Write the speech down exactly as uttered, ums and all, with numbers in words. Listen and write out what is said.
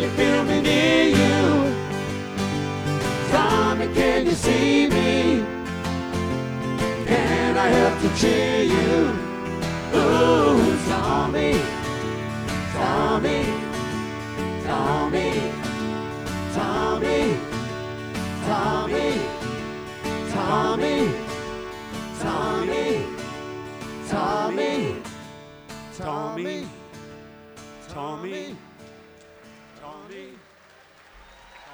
you feel me near you? Tommy, can you see me? Can I help to cheer you? Ooh, Tommy, Tommy, Tommy, Tommy, Tommy, Tommy, Tommy, Tommy, Tommy, Tommy, Tommy.